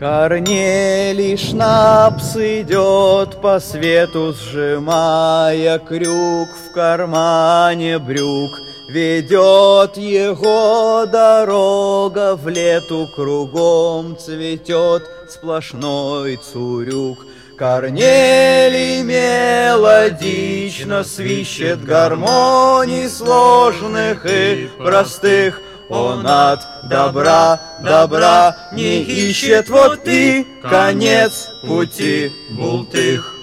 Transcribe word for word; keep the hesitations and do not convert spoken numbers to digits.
Корнелий Шнапс идет по свету, сжимая крюк в кармане брюк. Ведет его дорога в лету, кругом цветет сплошной цурюк. Корнелий мелодично свищет гармоний сложных и простых. Он от добра, добра не ищет, вот и конец пути бултых.